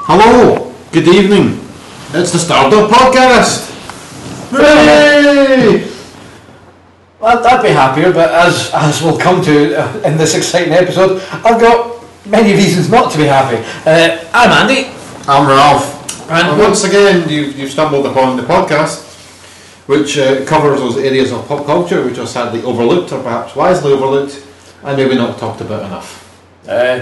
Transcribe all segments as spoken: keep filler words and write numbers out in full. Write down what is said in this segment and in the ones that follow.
Hello, good evening. It's the Stardom Podcast. Hooray! I'd, I'd be happier, but as as we'll come to uh, in this exciting episode, I've got many reasons not to be happy. Uh, I'm Andy. I'm Ralph. And, and once again, you've, you've stumbled upon the podcast, which uh, covers those areas of pop culture which are sadly overlooked, or perhaps wisely overlooked, and maybe not talked about enough. Uh,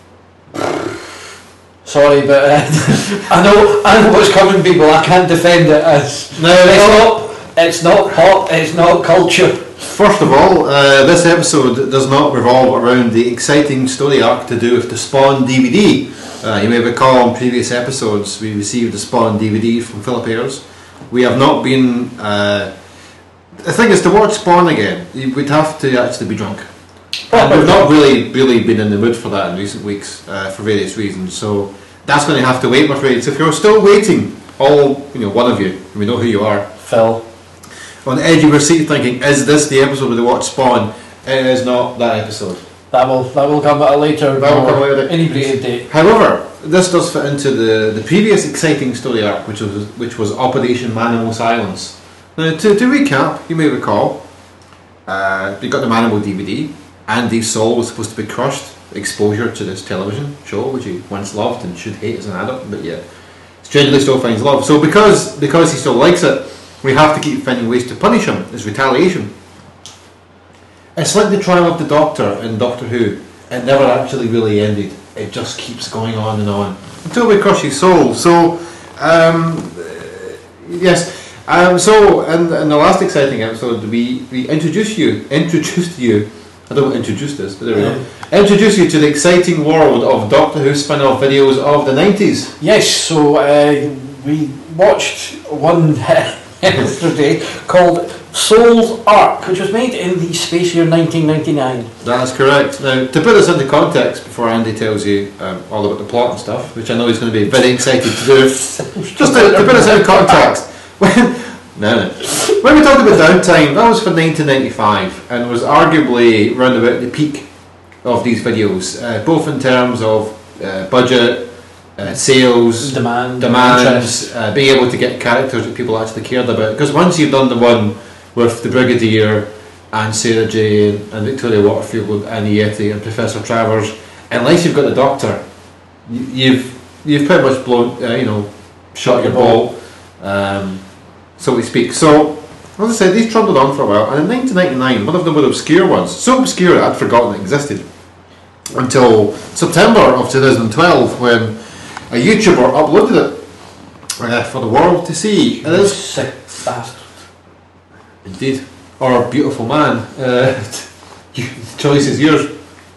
sorry, but uh, I know I know what's coming, people. I can't defend it as no, it's not. It's not pop. It's not culture. First of all, uh, this episode does not revolve around the exciting story arc to do with the Spawn D V D. Uh, you may recall in previous episodes we received the Spawn D V D from Philip Ayres. We have not been. Uh, the thing is, to watch Spawn again, we'd have to actually be drunk. And we've not really, really been in the mood for that in recent weeks uh, for various reasons. So that's going to have to wait, I'm afraid. So if you're still waiting, all you know, one of you, we know who you are, Phil, on the edge of your seat, thinking, "Is this the episode where they watch Spawn?" It is not that episode. That will that will come at a later, that will come later. inebriated date. However, this does fit into the, the previous exciting story arc, which was which was Operation Manimal Silence. Now, to, to recap, you may recall, uh, we got the Manimal D V D. Andy's soul was supposed to be crushed. Exposure to this television show, which he once loved and should hate as an adult, but yet strangely still finds love. So because because he still likes it, we have to keep finding ways to punish him as retaliation. It's like the trial of the Doctor in Doctor Who. It never actually really ended. It just keeps going on and on until we crush his soul. So, um, yes. Um, so, in, in the last exciting episode, we, we introduced you, introduced you. I don't introduce this, but there we go. Introduce you to the exciting world of Doctor Who spin-off videos of the nineties. Yes. So uh, we watched one yesterday called Soul's Arc, which was made in the space year nineteen ninety-nine. That is correct. Now, to put this into context, before Andy tells you um, all about the plot and stuff, which I know he's going to be very excited to do, just to, to put this into context, when, no, no. when we talked about Downtime, that was for nineteen ninety-five, and was arguably round about the peak of these videos, uh, both in terms of uh, budget, uh, sales, demand, demands, uh, being able to get characters that people actually cared about. Because once you've done the one with the Brigadier and Sarah Jane and Victoria Waterfield and Yeti and Professor Travers, unless you've got the Doctor, you've you've pretty much blown, uh, you know, shot your ball, um, so to speak. So, as I said, these trundled on for a while, and in nineteen ninety-nine, one of the more obscure ones, so obscure that I'd forgotten it existed, until September of two thousand twelve, when a YouTuber uploaded it uh, for the world to see. It is sick bastard. Indeed. Or beautiful man. Uh, the choice is yours.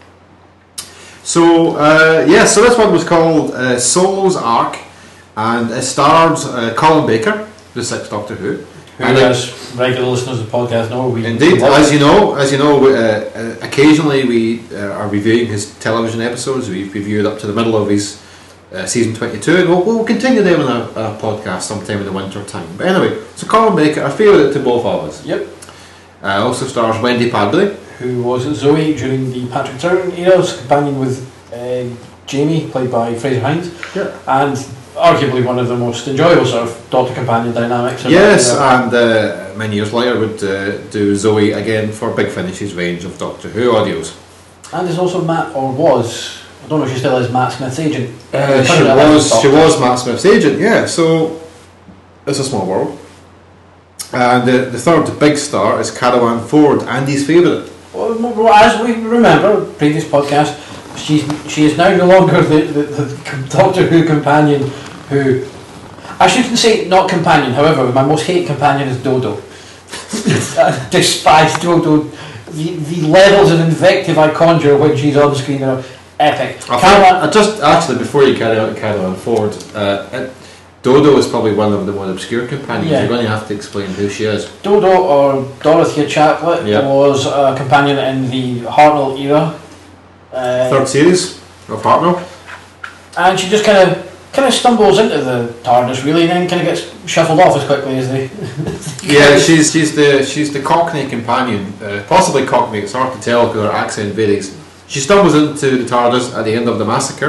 So, uh, yeah, so this one was called uh, Soul's Arc, and it stars uh, Colin Baker, the sixth Doctor Who. Who, and as regular listeners of the podcast know, we indeed, as you know, as you know, uh, uh, occasionally we uh, are reviewing his television episodes. We've reviewed up to the middle of his uh, season twenty-two, and we'll, we'll continue them in a, a podcast sometime in the winter time. But anyway, so Colin Baker, a favourite to both of us. Yep. Uh, also stars Wendy Padbury, who was Zoe during the Patrick Troughton era, was companion with uh, Jamie, played by Fraser Hines, yeah. and arguably one of the most enjoyable sort of Doctor companion dynamics. Yes, and uh, many years later would uh, do Zoe again for Big Finish's range of Doctor Who audios. And there's also Matt, or was, I don't know if she still is, Matt Smith's agent. Uh, she was, she was Matt Smith's agent, yeah, so it's a small world. And uh, the third big star is Caroline Ford, Andy's favourite. Well, as we remember, previous podcast, she's she is now no longer the, the, the Doctor Who companion who, I shouldn't say not companion, however, my most hated companion is Dodo. I despise Dodo. The, the levels of invective I conjure when she's on screen are epic. I, Caroline, I just, actually, before you carry on to Caroline Ford, uh, it, Dodo is probably one of the more obscure companions. Yeah. You're going to have to explain who she is. Dodo, or Dorothea Chaplet, yep. was a companion in the Hartnell era. Uh, Third series of Hartnell. And she just kind of kind of stumbles into the TARDIS really, and then kind of gets shuffled off as quickly as they. Yeah, she's she's the she's the Cockney companion, uh, possibly Cockney. It's hard to tell because her accent varies. She stumbles into the TARDIS at the end of the massacre,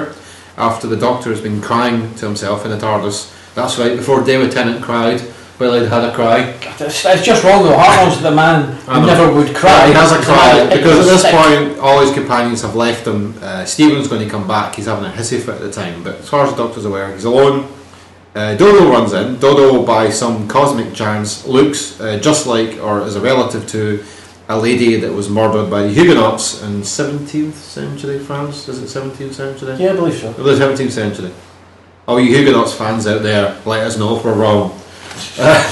after the Doctor has been crying to himself in the TARDIS. That's right, before David Tennant cried, well, he'd had a cry. It's, it's just wrong though. Hartnell's the man who never would cry. He has a cry because at this sick. point all his companions have left him. Uh, Stephen's going to come back. He's having a hissy fit at the time, but as far as the Doctor's aware, he's alone. Uh, Dodo runs in. Dodo, by some cosmic chance, looks uh, just like, or is a relative to, a lady that was murdered by the Huguenots in seventeenth century France. Is it seventeenth century? Yeah, I believe so. The seventeenth century. All you Huguenots fans out there, let us know if we're wrong. Uh,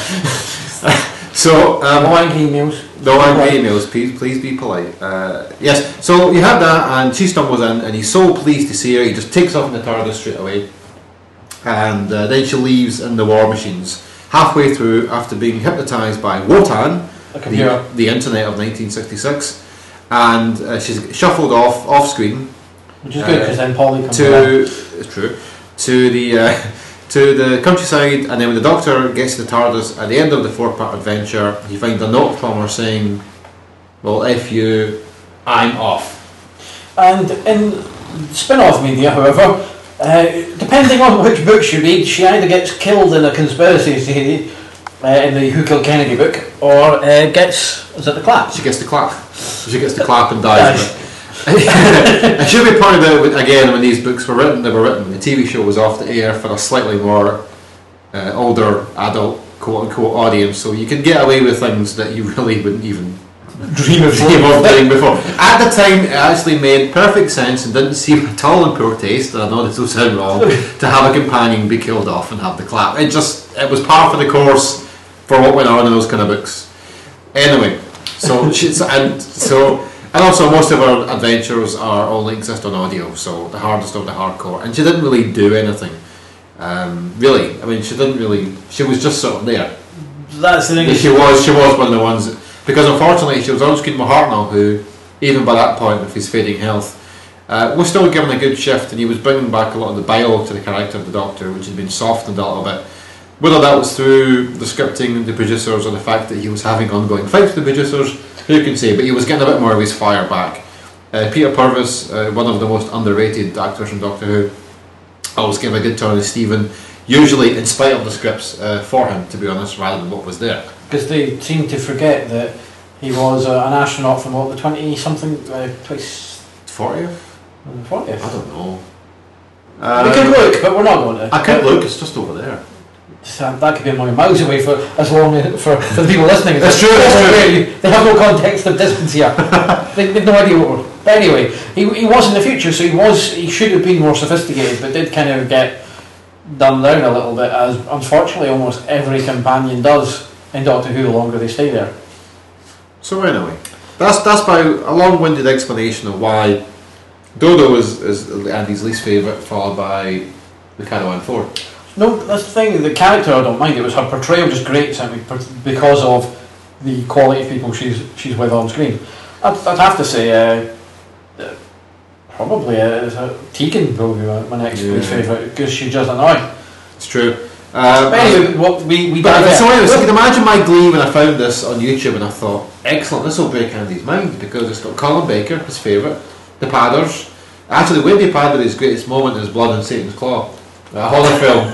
so, um, no angry emails. No angry emails, please, please be polite. Uh, yes, so you have that, and she stumbles in, and he's so pleased to see her, he just takes off in the TARDIS straight away. And uh, then she leaves in the War Machines halfway through after being hypnotised by Wotan, the, the internet of nineteen sixty-six, and uh, she's shuffled off off screen, which is good because uh, then Polly comes to it's true to the uh, to the countryside, and then when the Doctor gets to the TARDIS at the end of the four part adventure, he finds a note from her saying, "Well, if you, I'm off." And in spin-off media, however, Uh, depending on which books you read, she either gets killed in a conspiracy theory uh, in the Who Killed Kennedy book, or uh, gets, is it the clap? She gets the clap. She gets the clap and dies. It should be pointed out again, when these books were written, they were written when the T V show was off the air for a slightly more uh, older adult quote-unquote audience, so you could get away with things that you really wouldn't even dream of doing before. At the time, it actually made perfect sense and didn't seem at all in poor taste, and I know this will sound wrong, to have a companion be killed off and have the clap. It just, it was par for the course for what went on in those kind of books. Anyway, so she's, and so, and also most of her adventures are only exist on audio, so the hardest of the hardcore, and she didn't really do anything. Um, really, I mean, she didn't really, she was just sort of there. That's the thing. She was, she was one of the ones that, because unfortunately she was on screen with Hartnell, who, even by that point with his fading health, uh, was still given a good shift, and he was bringing back a lot of the bile to the character of the Doctor, which had been softened a little bit. Whether that was through the scripting, the producers, or the fact that he was having ongoing fights with the producers, who can say, but he was getting a bit more of his fire back. Uh, Peter Purves, uh, one of the most underrated actors from Doctor Who, always gave a good turn to Stephen, usually in spite of the scripts uh, for him, to be honest, rather than what was there. Because they seem to forget that he was uh, an astronaut from what, the twenty something, uh, twice fortieth? fortieth? I don't know. Um, we could look, but we're not going to. I could look, it's just over there. So that could be a million miles away for as long as, for, for the people listening. That's true, that's true. They have no context of distance here. they, they've no idea what we're. But anyway, he, he was in the future, so he was he should have been more sophisticated, but did kind of get dumbed down a little bit, as unfortunately almost every companion does in Doctor Who the longer they stay there. So anyway, that's that's by a long-winded explanation of why Dodo is, is Andy's least favourite, followed by the Caravan Four. No, that's the thing, the character I don't mind, it was her portrayal just great simply because of the quality of people she's she's with on screen. I'd, I'd have to say uh, uh, probably uh, uh, Tegan will be my next yeah. least favourite, because she's just annoying. It's true. Um, but anyway, what we, we but so anyway, so you can imagine my glee when I found this on YouTube and I thought, excellent, this will break Andy's mind, because it's got Colin Baker, his favourite, the Padders. Actually, Wendy Padbury's greatest moment is Blood on Satan's Claw, a horror film.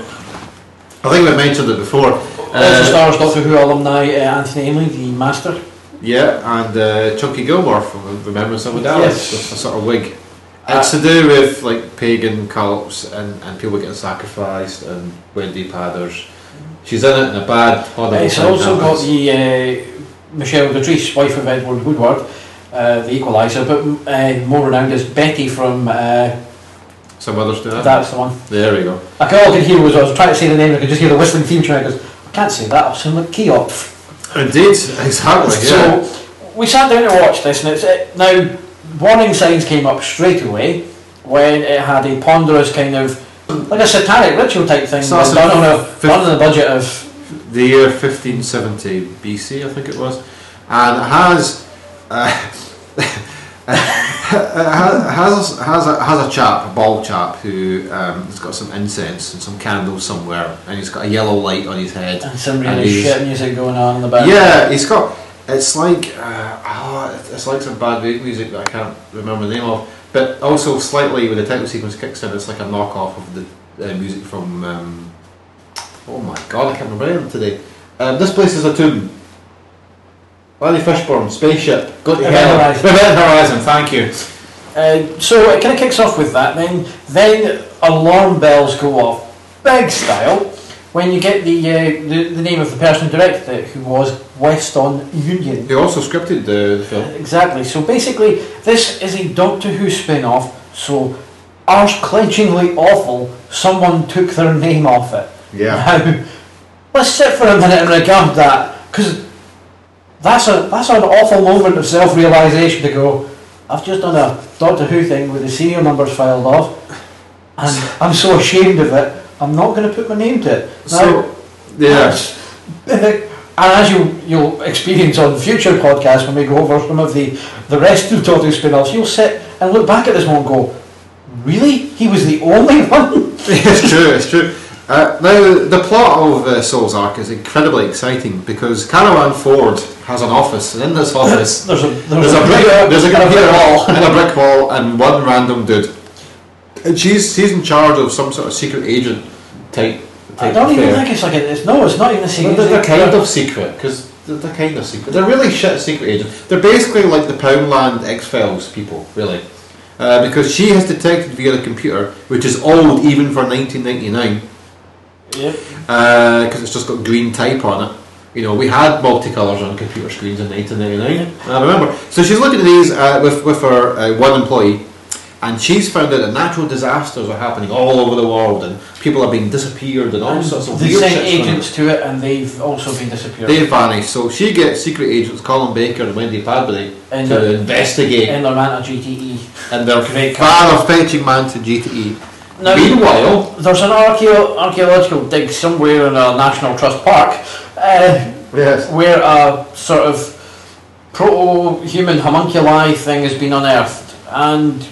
I think we mentioned it before. Also uh, stars Doctor Who alumni uh, Anthony Ainley, the Master. Yeah, and uh, Chunky Gilmore from Remembrance of the Daleks, Yes. with a sort of wig. It's to do with like pagan cults and, and people getting sacrificed, and Wendy Padders. She's in it in a bad, horrible It's thing also got happens. the uh, Michelle Latrice, wife of Edward Woodward, uh, the Equalizer, but uh, more renowned as Betty from. Uh, Some others do that. That's the one. There we go. I could, all I could hear was I was trying to say the name, and I could just hear the whistling theme tune. I goes, I can't say that. I'll sound like Keops. Indeed, exactly. Yeah. So we sat down to watch this, and it's it, now warning signs came up straight away when it had a ponderous kind of like a satanic ritual type thing So done, that's on a a fif- done on a budget of the year fifteen seventy B C, I think it was, and it has uh, has has a, has a chap, a bald chap, who um, has got some incense and some candles somewhere, and he's got a yellow light on his head. and some and really he's- shit music going on in the background. Yeah, he's got. It's like uh, oh, it's like some bad music that I can't remember the name of. but also slightly when the title sequence kicks in, it's like a knockoff of the uh, music from. Um, oh my god, I can't remember anything today. Um, this place is a tomb. Lanny Fishburne, spaceship, go to Event hell. Horizon. Event Horizon, thank you. Uh, so it kind of kicks off with that. Then, then alarm bells go off, big style, when you get the uh, the, the name of the person who directed it, who was Weston Union. He also scripted the, the film. Exactly. So basically, this is a Doctor Who spin-off. So, arse-clenchingly awful. Someone took their name off it. Yeah. Now, let's sit for a minute and regard that, because that's a that's an awful moment of self-realisation to go, I've just done a Doctor Who thing with the serial numbers filed off, and I'm so ashamed of it, I'm not going to put my name to it. Now, So, yeah. and as you, you'll experience on future podcasts when we go over some of the, the rest of the Doctor Who spin-offs, you'll sit and look back at this one and go, really? He was the only one? It's true, it's true. Uh, now, the plot of uh, Soul's Ark is incredibly exciting because Caravan Ford has an office, and in this office there's a, there's there's a a brick, there's a computer wall. and a brick wall and one random dude, and she's she's in charge of some sort of secret agent type. I type don't even affair. think it's like a, it's no, it's not even a secret. They're, they're kind of secret because they're, they're kind of secret. They're really shit secret agents. They're basically like the Poundland X-Files people, really, uh, because she has detected via the computer, which is old even for nineteen ninety-nine. Yep. Because uh, it's just got green type on it. You know, we had multicolours on computer screens in nineteen ninety-nine. I remember. So she's looking at these uh, with with her uh, one employee, and she's found out that natural disasters are happening all over the world, and people are being disappeared, and all And sorts of they weird sent shit's going on. agents to it, and they've also been disappeared. They've vanished. So she gets secret agents Colin Baker and Wendy Padbury And to the- investigate, in their Manta G T E. and they're Great far of fetching man to G T E. Now, Meanwhile, there's an archeo- archaeological dig somewhere in a National Trust park, uh, yes. where a sort of proto-human homunculi thing has been unearthed, and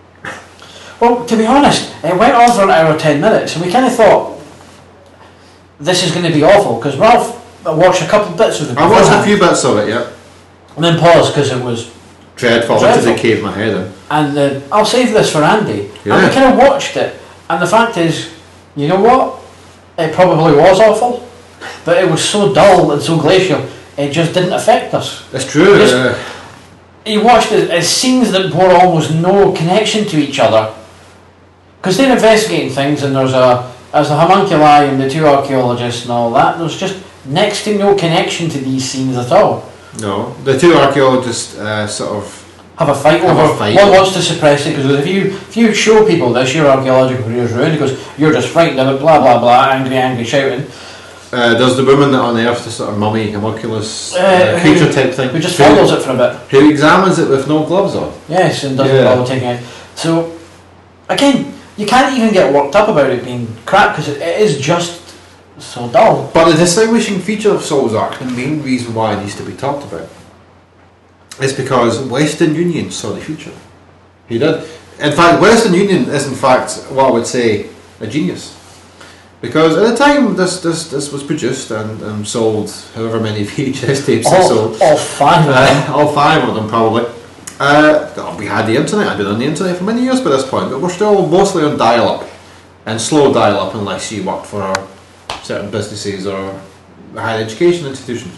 well, to be honest, it went on for an hour ten minutes, and we kind of thought this is going to be awful because Ralph watched a couple bits of it. I watched a beforehand, few bits of it, yeah. and then paused because it was. Dreadful. Dreadful. Into the cave my head in. And uh, I'll save this for Andy. Yeah. And we kind of watched it, and the fact is, you know what? It probably was awful, but it was so dull and so glacial, it just didn't affect us. It's true. Just- uh, You watched it as scenes that bore almost no connection to each other, because they're investigating things, and there's a as the homunculi and the two archaeologists and all that. There's just next to no connection to these scenes at all. No, the two archaeologists uh, sort of Have a fight Have a over. fight. One wants to suppress it because if you if you show people this, your archaeological career is ruined because you're just frightened of it. Blah blah blah. Angry, angry, shouting. uh, there's the woman that unearths the sort of mummy homunculus uh, Uh, creature who- type thing. Who just who, follows it for a bit. who examines it with no gloves on. Yes, and doesn't Yeah. bother taking it. So again, you can't even get worked up about it being crap because it, it is just so dull. But the distinguishing feature of Soul's Ark, the main reason why it needs to be talked about, is because Western Union saw the future. He did. In fact, Western Union is in fact what I would say a genius. Because at the time this this, this was produced and, and sold, however many V H S tapes it All, sold, all five of them. uh, all five of them probably. Uh, well, we had the internet, I'd been on the internet for many years by this point, but we're still mostly on dial-up, and slow dial-up unless you worked for certain businesses or higher education institutions.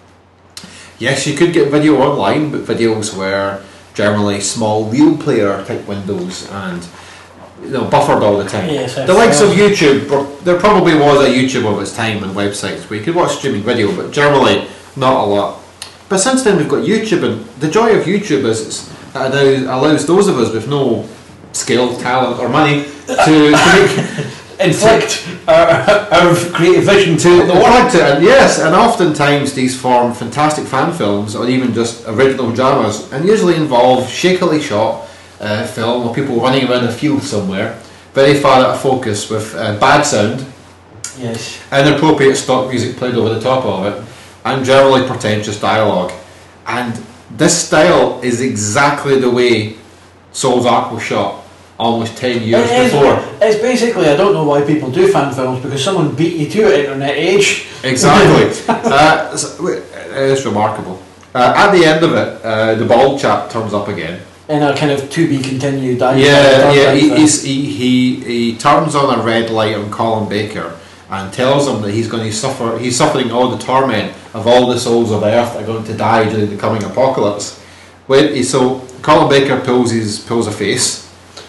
Yes, you could get video online, but videos were generally small real player type windows and you know, buffered all the time. Yes, the likes of YouTube, were- there probably was a YouTube of its time and websites where you could watch streaming video, but generally not a lot. But since then we've got YouTube, and the joy of YouTube is it's, it now allows those of us with no skill, talent or money to, to make Inflict our, our creative vision to on the world. want to, and yes, and oftentimes these form fantastic fan films or even just original dramas, and usually involve shakily shot uh, film of people running around a field somewhere, very far out of focus with uh, bad sound, Yes. inappropriate stock music played over the top of it, and generally pretentious dialogue. And this style is exactly the way Soul's Ark was shot almost ten years It is- before. It's basically, I don't know why people do fan films because someone beat you to it internet age. Exactly. uh, so, it is remarkable. Uh, at the end of it, uh, the bald chap turns up again, in a kind of to be continued. I Yeah, yeah. He, he's, he he he turns on a red light on Colin Baker and tells him that he's going to suffer. He's suffering all the torment of all the souls of Earth that are going to die during the coming apocalypse. When he, so Colin Baker pulls his pulls a face.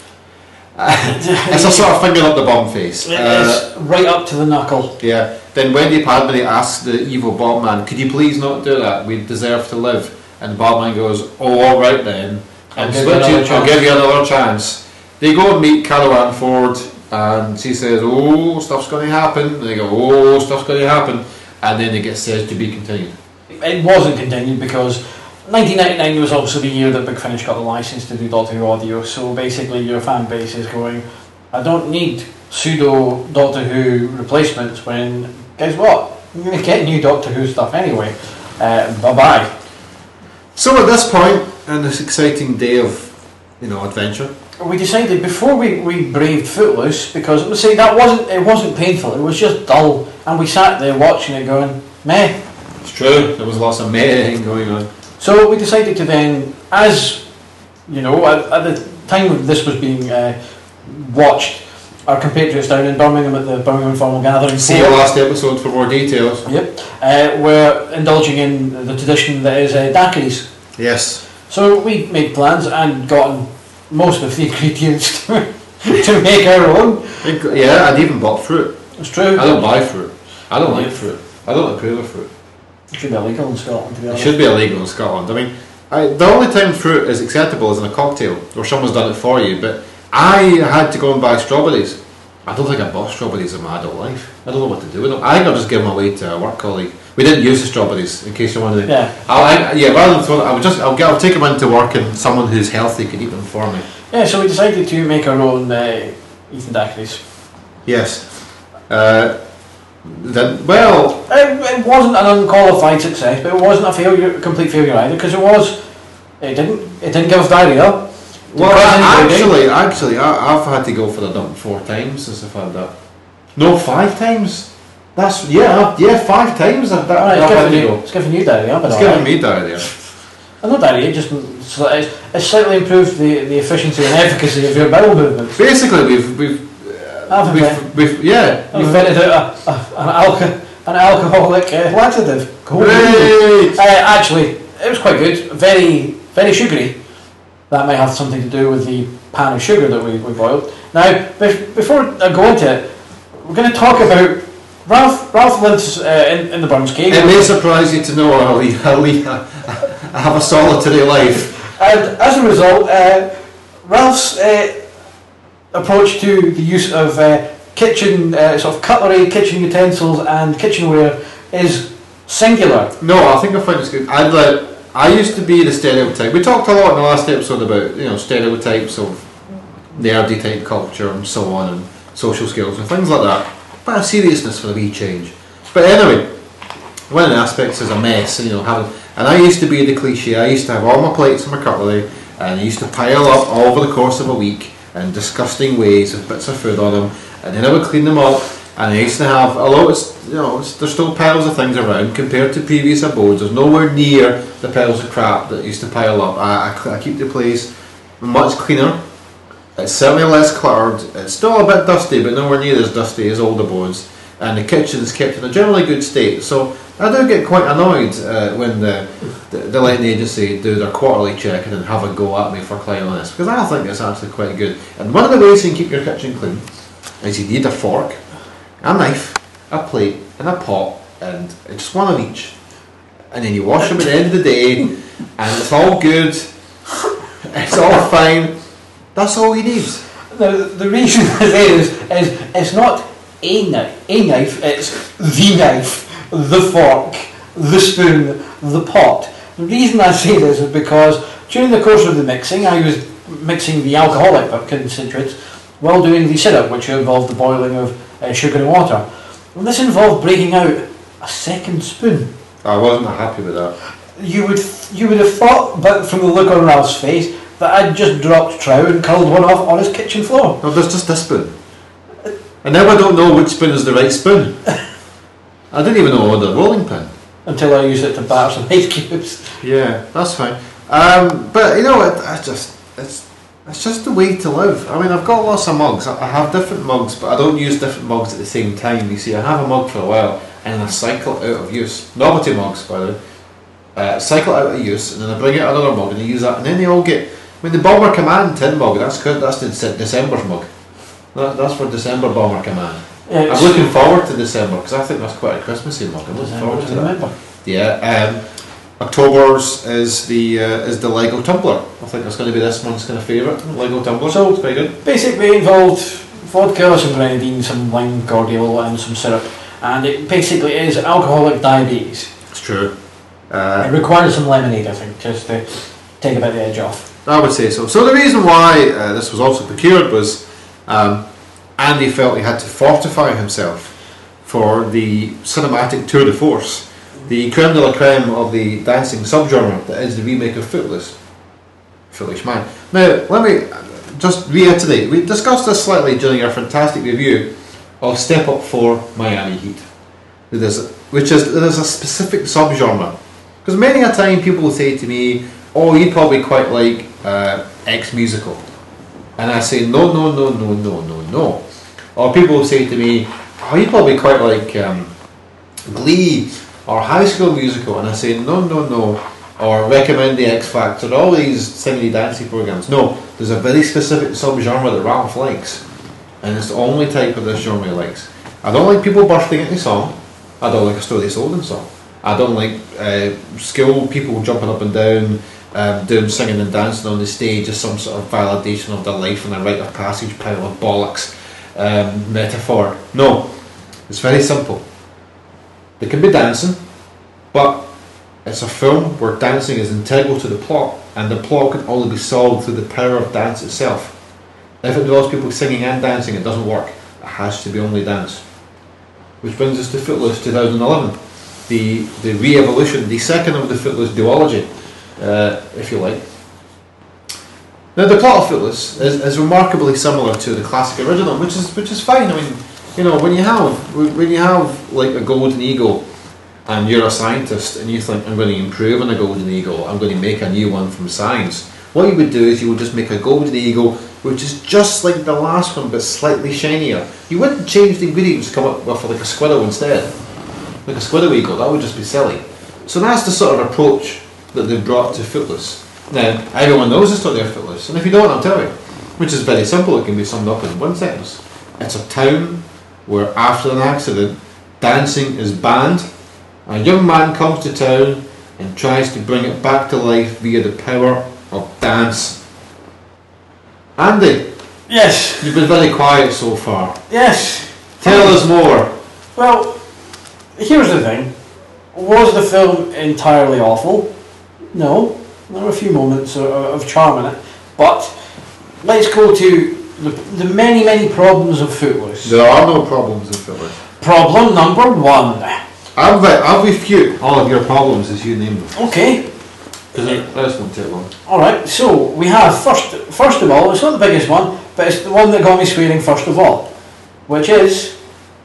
It's a sort of finger up the bum face. It's Uh, right up to the knuckle. yeah. Then Wendy Padbury asks the evil Bobman, "Could you please not do that? We deserve to live." And the Bobman goes, "Oh, all right then. I'll And give you switch another it, I'll chance." give you another chance." They go and meet Callawan Ford, and she says, "Oh, stuff's going to happen." And they go, "Oh, stuff's going to happen," and then it gets said to be continued. It wasn't continued because nineteen ninety-nine was also the year that Big Finish got the license to do Doctor Who audio. So basically, your fan base is going, "I don't need pseudo Doctor Who replacements." When guess what? You're going to get new Doctor Who stuff anyway. Uh, bye bye. So at this point, in this exciting day of, you know, adventure, We decided before we, we braved Footloose, because it was say that wasn't it wasn't painful, it was just dull, and we sat there watching it going, meh. it's true, there was lots of meh going on. So we decided to then, as you know, at, at the time this was being uh, watched, our compatriots down in Birmingham at the Birmingham Informal Gathering. See the last episode for more details. Yep, uh, we're indulging in the tradition that is uh, daiquiris. Yes. So we made plans and gotten most of the ingredients to, to make our own. Yeah, I'd even bought fruit. It's true. I don't buy fruit. I don't like fruit. I don't approve of fruit. It should be illegal in Scotland, to be It honest. should be illegal in Scotland. I mean, I, the only time fruit is acceptable is in a cocktail, or someone's done it for you, but I had to go and buy strawberries. I don't think I bought strawberries in my adult life. I don't know what to do with them. I think I'll just give them away to a work colleague. We didn't use the strawberries, in case you wanted to. Yeah. I, I, yeah, rather than throw them, I would just, I'll, get, I'll take them into work and someone who's healthy could eat them for me. Yeah, so we decided to make our own uh, Ethan daiquiris. Yes. Uh, then, well, It, it wasn't an unqualified success, but it wasn't a failure, complete failure either, because it was. It didn't. It didn't give us diarrhea. well, I, actually, actually, I, I've had to go for the dump four times since I've had that. No, five times. That's yeah, yeah, five times. I've, that, Alright, I've it's, had to giving go. you, it's giving you diarrhea, but It's alright. giving me diarrhea. Uh, not diarrhea, just sli- it's, it's slightly improved the, the efficiency and efficacy of your bowel movements. Basically, we've we've I've we've, invented, we've yeah. I've invented a, a, an, alco- an alcoholic uh, laxative. Cool. Great. Uh, actually, it was quite good. Very, very sugary. That might have something to do with the pan of sugar that we, we boiled. Now, bef- before I go into it, we're going to talk about Ralph. Ralph lives uh, in, in the Burns Cave. It may surprise you to know I lead, I, lead, I have a solitary life. And as a result, uh, Ralph's uh, approach to the use of uh, kitchen uh, sort of cutlery, kitchen utensils, and kitchenware is singular. No, I think I find this good. I'd like. I used to be the stereotype. We talked a lot in the last episode about you know stereotypes of nerdy type culture and so on, and social skills and things like that. But a seriousness for a wee change. But anyway, one of the aspects is a mess. You know, having. And I used to be the cliche. I used to have all my plates and my cutlery, and I used to pile up over the course of a week in disgusting ways with bits of food on them, and then I would clean them up. And I used to have, although it's, you know, it's, there's still piles of things around compared to previous abodes. There's nowhere near the piles of crap that used to pile up. I, I, I keep the place much cleaner. It's certainly less cluttered. It's still a bit dusty, but nowhere near as dusty as old abodes. And the kitchen is kept in a generally good state. So I do get quite annoyed uh, when the, the the letting agency do their quarterly check and then have a go at me for cleanliness, because I think it's actually quite good. And one of the ways you can keep your kitchen clean is you need a fork, a knife, a plate, and a pot, and just one of each. And then you wash them at the end of the day, and it's all good. It's all fine. That's all you need. The, the reason it is, is it's not a knife, a knife, it's the knife, the fork, the spoon, the pot. The reason I say this is because during the course of the mixing, I was mixing the alcoholic constituents while doing the syrup, which involved the boiling of uh, sugar and water. And this involved breaking out a second spoon. I wasn't happy with that. You would you would have thought, but from the look on Ralph's face, that I'd just dropped trow and curled one off on his kitchen floor. No, there's just this spoon. And now I don't know which spoon is the right spoon. I didn't even know I wanted a rolling pin. Until I used it to batter some ice cubes. Yeah, that's fine. Um, but you know, it, I just it's it's just the way to live. I mean, I've got lots of mugs. I I have different mugs, but I don't use different mugs at the same time. You see, I have a mug for a while, and then I cycle it out of use. Novelty mugs, by the way. Uh, cycle it out of use, and then I bring out another mug, and I use that, and then they all get. I mean, the Bomber Command tin mug. That's good. That's the Dece- December's mug. That, that's for December Bomber Command. Yeah, I'm looking forward to December because I think that's quite a Christmassy mug. I'm looking forward to that. Remember. Yeah. Um, October's is the uh, is the Lego tumbler. I think that's going to be this month's kind of favourite. Lego tumbler. So it's very good. Basically involved vodka, some grenadine, some lime cordial, and some syrup, and it basically is alcoholic diabetes. It's true. It Uh, requires some lemonade, I think, just to take a bit of the edge off. I would say so. So the reason why uh, this was also procured was um, Andy felt he had to fortify himself for the cinematic tour de force, the creme de la creme of the dancing subgenre that is the remake of Footloose. Foolish man. Now, let me just reiterate, we discussed this slightly during our fantastic review of Step Up four Miami Heat, There's- which is there's a specific subgenre. Because many a time people will say to me, oh, you probably quite like uh, X musical. And I say, no, no, no, no, no, no, no. Or people will say to me, oh, you probably quite like um, Glee or High School Musical. And I say, no, no, no. Or recommend the X Factor, all these singly dancey programs. No, there's a very specific subgenre that Ralph likes. And it's the only type of this genre he likes. I don't like people bursting into song. I don't like a Story Sold in song. I don't like uh, skilled people jumping up and down, um, doing singing and dancing on the stage as some sort of validation of their life and a rite of passage pile of bollocks um, metaphor. No, it's very simple. They can be dancing, but it's a film where dancing is integral to the plot, and the plot can only be solved through the power of dance itself. If it involves people singing and dancing, it doesn't work. It has to be only dance. Which brings us to Footloose twenty eleven. The the re-evolution, the second of the Footloose duology, uh, if you like. Now the plot of Footloose is, is remarkably similar to the classic original, which is which is fine. I mean, you know, when you have when you have like a golden eagle, and you're a scientist, and you think I'm going to improve on a golden eagle, I'm going to make a new one from science. What you would do is you would just make a golden eagle which is just like the last one but slightly shinier. You wouldn't change the ingredients to come up with like a squirrel instead. Like a squirrel eagle, that would just be silly. So that's the sort of approach that they've brought to Footloose. Now, everyone knows the story of Footloose, and if you don't, I'll tell you. Which is very simple, it can be summed up in one sentence. It's a town where after an accident, dancing is banned. A young man comes to town and tries to bring it back to life via the power of dance. Andy, Yes, you've been very quiet so far. yes. Tell us more. Well, here's the thing. Was the film entirely awful? No. There were a few moments of, of charm in it. But let's go to the, the many, many problems of Footloose. There are no problems in Footloose. Problem number one. I'll, re- I'll refute all of your problems as you name them. Okay. Because this won't take long. Alright, so we have first first of all, it's not the biggest one, but it's the one that got me swearing first of all. Which is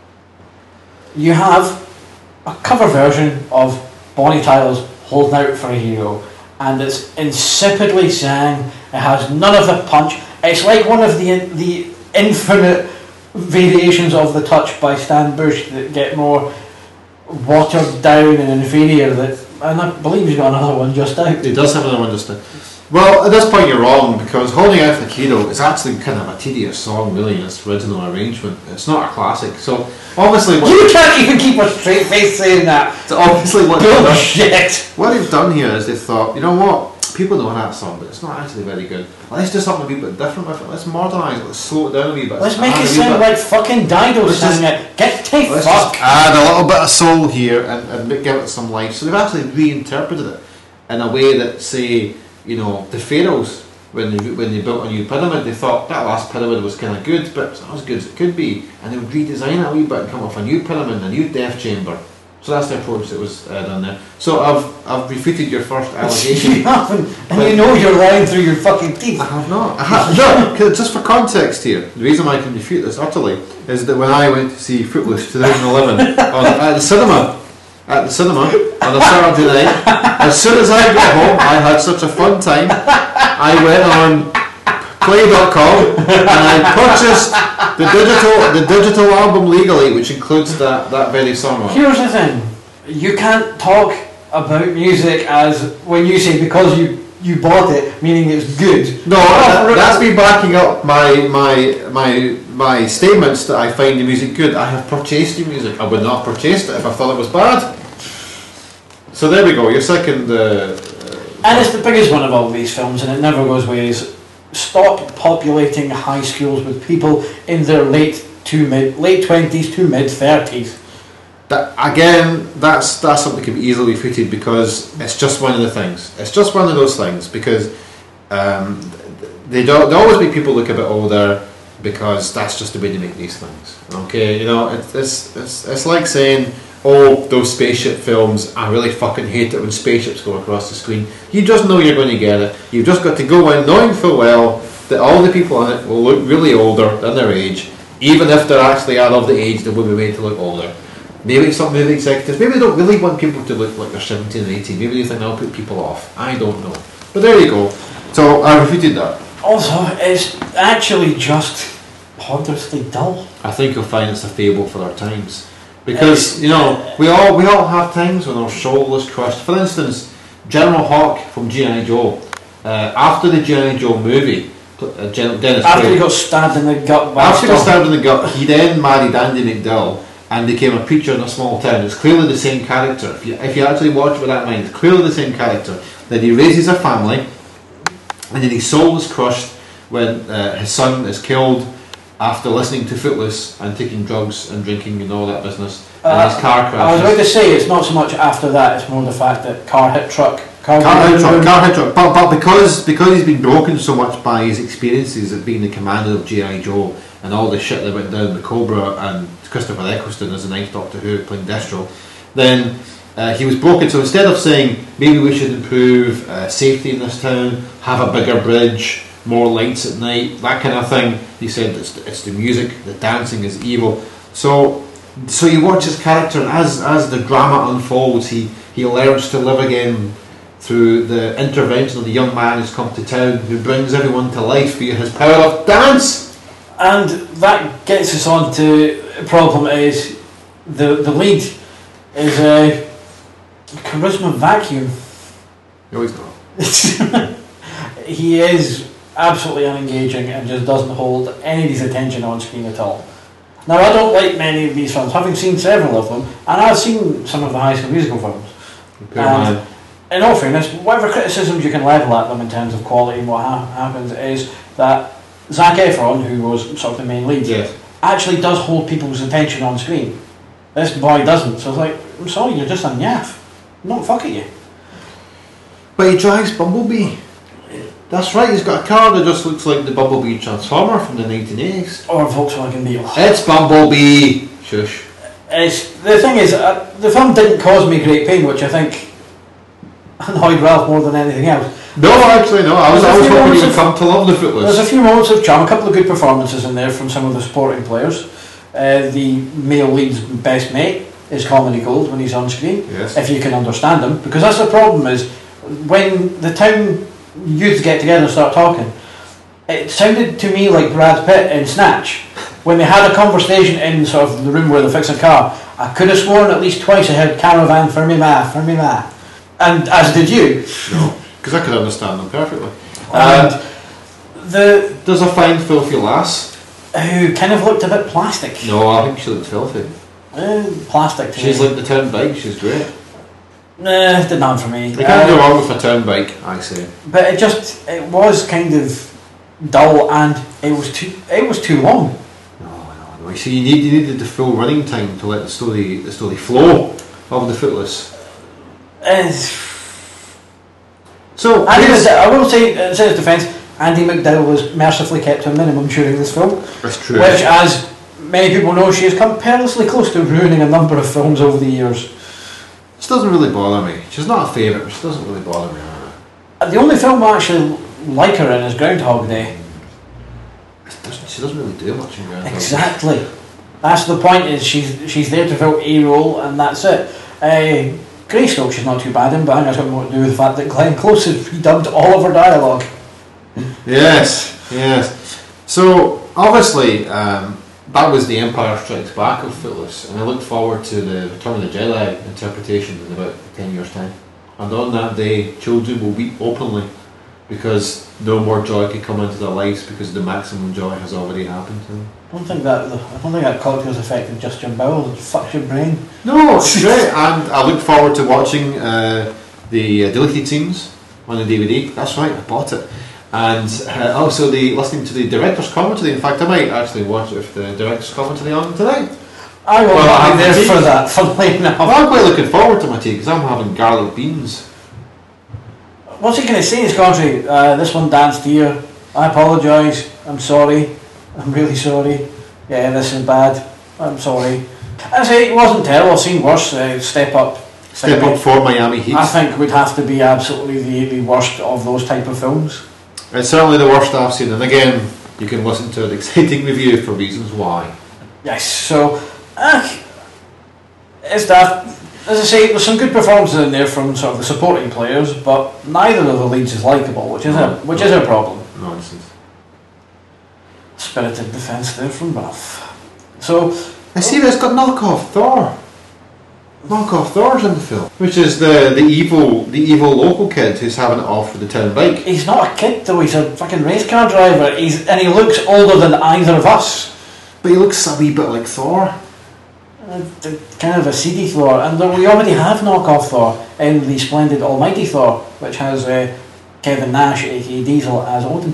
you have a cover version of Bonnie Tyler's Holding Out for a Hero, and it's insipidly sang, it has none of the punch. It's like one of the the infinite variations of The Touch by Stan Bush that get more watered down and inferior, that, and I believe he's got another one just out. He does have another one just now. Well, at this point you're wrong, because Holding Out for the Hero is actually kind of a tedious song really in its original arrangement. It's not a classic, so obviously what, You can't even keep a straight face saying that. so obviously what they've done, Bullshit. what they've done here is they thought, you know what, people know that song, but it's not actually very good. Let's do something a wee bit different with it. Let's modernise it. Let's slow it down a wee bit. Let's make add it a wee sound bit- like fucking Dido Let's just- sang it. Get take Let's fuck. just add a little bit of soul here and, and give it some life. So they've actually reinterpreted it in a way that, say, you know, the pharaohs, when they when they built a new pyramid, they thought that last pyramid was kind of good, but it's not as good as it could be, and they would redesign it a wee bit and come up with a new pyramid, a new death chamber. So that's the approach that was uh, done there. So I've I've refuted your first allegation. You haven't, and you know you're lying through your fucking teeth. I have not. I have, no, 'cause just for context here, the reason why I can refute this utterly is that when I went to see Footloose twenty eleven on, at the cinema, at the cinema on a Saturday night, as soon as I got home, I had such a fun time. I went on play dot com, and I purchased the digital the digital album legally, which includes that, that very song. Here's the thing: you can't talk about music as when you say because you you bought it, meaning it's good. No, that, that's me backing up my my my my statements that I find the music good. I have purchased the music. I would not have purchased it if I thought it was bad. So there we go. Your second. Uh, and it's the biggest one of all these films, and it never goes away. Is stop populating high schools with people in their late to mid late twenties to mid thirties. That again, that's that's something that can be easily refuted because it's just one of the things. It's just one of those things because um, they don't. They always make people look a bit older because that's just the way they make these things. Okay, you know, it's it's it's, it's like saying, oh, those spaceship films, I really fucking hate it when spaceships go across the screen. You just know you're going to get it. You've just got to go in knowing full well that all the people in it will look really older than their age, even if they actually are of the age that will be made to look older. Maybe it's some movie executives, maybe they don't really want people to look like they're seventeen or eighteen, maybe they think that'll put people off. I don't know. But there you go. So I refuted that. Also, it's actually just ponderously dull. I think you'll find it's a fable for our times. Because, you know, we all we all have times when our soul is crushed. For instance, General Hawk from G I Joe, uh, after the G I Joe movie, uh, Gen- Dennis After Quaid, he got stabbed in the gut by after he got Storm. stabbed in the gut, he then married Andy McDowell and became a preacher in a small town. It's clearly the same character. If you, if you actually watch with that mind, it's clearly the same character. Then he raises a family, and then his soul is crushed when uh, his son is killed after listening to Footloose and taking drugs and drinking and all that business. Uh, and his car crashes. I was about to say it's not so much after that, it's more the fact that car hit truck. Car, Car hit truck, car hit truck. But, but because because he's been broken so much by his experiences of being the commander of G I Joe and all the shit that went down with Cobra and Christopher Eccleston as the ninth Doctor Who playing Destro, then uh, he was broken. So instead of saying maybe we should improve uh, safety in this town, have a bigger bridge, more lights at night, that kind of thing, he said it's, it's the music, the dancing is evil. So so you watch his character, and as as the drama unfolds, he he learns to live again through the intervention of the young man who's come to town, who brings everyone to life via his power of dance. And that gets us on to the problem is the the lead is a charisma vacuum. No, he's not. He is absolutely unengaging and just doesn't hold anybody's attention on screen at all. Now, I don't like many of these films, having seen several of them, and I've seen some of the High School Musical films. Okay, and man. in all fairness, whatever criticisms you can level at them in terms of quality and what ha- happens is that Zac Efron, who was sort of the main lead, Yes. actually does hold people's attention on screen. This boy doesn't, so it's like, I'm sorry, you're just a naff. Not fuck at you. But he drives Bumblebee. That's right, he's got a car that just looks like the Bumblebee Transformer from the nineteen eighties. Or Volkswagen Beetle. It's Bumblebee! Shush. It's, the thing is, uh, the film didn't cause me great pain, which I think annoyed Ralph more than anything else. No, actually, no. I was, There's I a was few hoping moments you would of- come to love the There's Footloose. a few moments of charm, a couple of good performances in there from some of the supporting players. Uh, the male lead's best mate is comedy gold when he's on screen, Yes. if you can understand him, because that's the problem is when the town youths get together and start talking, it sounded to me like Brad Pitt in Snatch. When they had a conversation in sort of the room where they fix a car, I could have sworn at least twice I heard caravan for me ma, for me ma. And as did you. No, because I could understand them perfectly. And Uh, the there's a fine, filthy lass. who kind of looked a bit plastic. No, I think she looks filthy. Uh, plastic to She's me. like the town bike, she's great. Nah, did none for me. They can't Uh, go wrong with a town bike, I say. But it just it was kind of dull and it was too it was too long. No, no, no. You see, you, need, you needed the full running time to let the story the story flow of the Footloose. Uh, So, Andy here's- Mc- I will say, in his defence, Andy McDowell was mercifully kept to a minimum during this film, that's true. which, as many people know, she has come perilously close to ruining a number of films over the years. This doesn't really bother me. She's not a favourite, but she doesn't really bother me. Uh, The only film I actually like her in is Groundhog Day. It doesn't- She doesn't really do much in Groundhog Day. Exactly. That's the point. Is she's she's there to fill a role, and that's it. Uh, Greystoke, she's not too bad in, but I think that's got more to do with the fact that Glenn Close has redubbed all of her dialogue. Yes. Yes. So obviously, um, that was the Empire Strikes Back of Footloose, and I look forward to the Return of the Jedi interpretation in about ten years' time. And on that day, children will weep openly because no more joy can come into their lives because the maximum joy has already happened to them. I don't think that I don't think that cocktail's affected just your bowels. It fucks your brain. No, it's great, and I look forward to watching uh, the uh, deleted scenes on the D V D. That's right, I bought it, and uh, also the listening to the director's commentary. In fact, I might actually watch it with the director's commentary on tonight. I will well, be there tea. for that. Funnily enough, well, I'm quite looking forward to my tea because I'm having garlic beans. What's he going to say in his commentary? Uh, this one danced here. I apologise. I'm sorry. I'm really sorry. Yeah, this is bad. I'm sorry. I say it wasn't terrible. I've seen worse. Uh, step up. Step up for Miami Heat. I think would have to be absolutely the, the worst of those type of films. It's certainly the worst I've seen, and again, you can listen to an exciting review for reasons why. Yes. So, uh, it's that. As I say, there's some good performances in there from sort of the supporting players, but neither of the leads is likeable, which is no, a which no, is a problem. Nonsense. Spirited defence there from Ralph. So I see that it's got knockoff Thor. Knockoff Thor's in the film, which is the the evil the evil local kid who's having it off with the town bike. He's not a kid though. He's a fucking race car driver. He's and he looks older than either of us. But he looks a wee bit like Thor. Uh, kind of a seedy Thor, and we already have knockoff Thor in the splendid Almighty Thor, which has uh, Kevin Nash, aka Diesel, as Odin.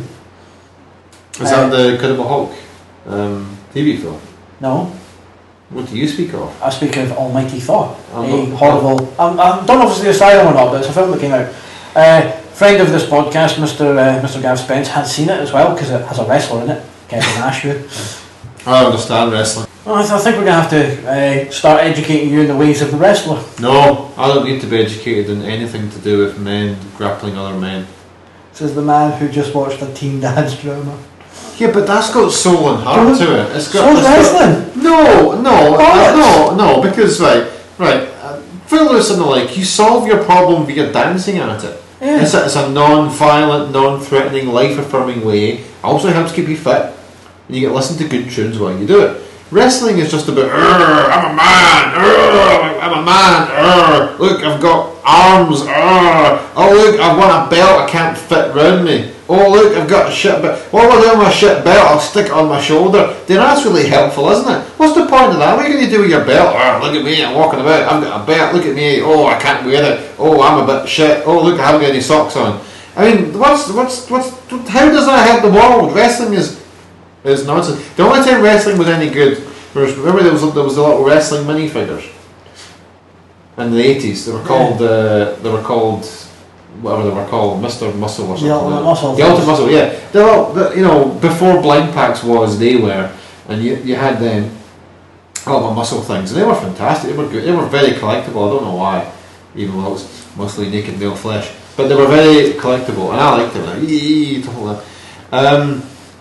Is uh, that the Incredible Hulk um, T V film? No. What do you speak of? I speak of Almighty Thor, I'm a not, horrible. I'm, I don't know if it's the asylum or not, but it's a film that came out. Uh, friend of this podcast, Mister Uh, Mister Gav Spence, has seen it as well because it has a wrestler in it, Kevin Nash. Who. I understand wrestling. Well, I, th- I think we're going to have to uh, start educating you in the ways of the wrestler. No, I don't need to be educated in anything to do with men grappling other men. Says the man who just watched a teen dance drama. Yeah, but that's got soul and heart to it. It's got, so it's wrestling? Got, no, no, uh, no, no, because, right, right, uh, Footloose and the like, you solve your problem via dancing at it. Yeah. It's, a, it's a non-violent, non-threatening, life-affirming way. Also helps keep you fit. And you get to listen to good tunes while you do it. Wrestling is just about, I'm a man, I'm a man, Urgh. Look, I've got arms, Urgh. Oh look, I've won a belt I can't fit round me. Oh look, I've got a shit belt. What will I do with my shit belt? I'll stick it on my shoulder. Then that's really helpful, isn't it? What's the point of that? What are you going to do with your belt? Urgh, look at me, I'm walking about, I've got a belt, look at me, oh I can't wear it, oh I'm a bit shit, oh look I haven't got any socks on. I mean, what's, what's, what's, how does that help the world? Wrestling is It's nonsense. The only time wrestling was any good was, remember there was there was the little wrestling minifigures in the eighties. They were called uh, they were called whatever they were called, Mister Muscle or something. The Ultimate Muscle. The Ultimate Muscle, yeah. They were, the, you know, before blind packs was they were, and you you had them all the muscle things, and they were fantastic. They were good. They were very collectible. I don't know why, even though it was mostly naked male flesh, but they were very collectible, and I liked them. Um.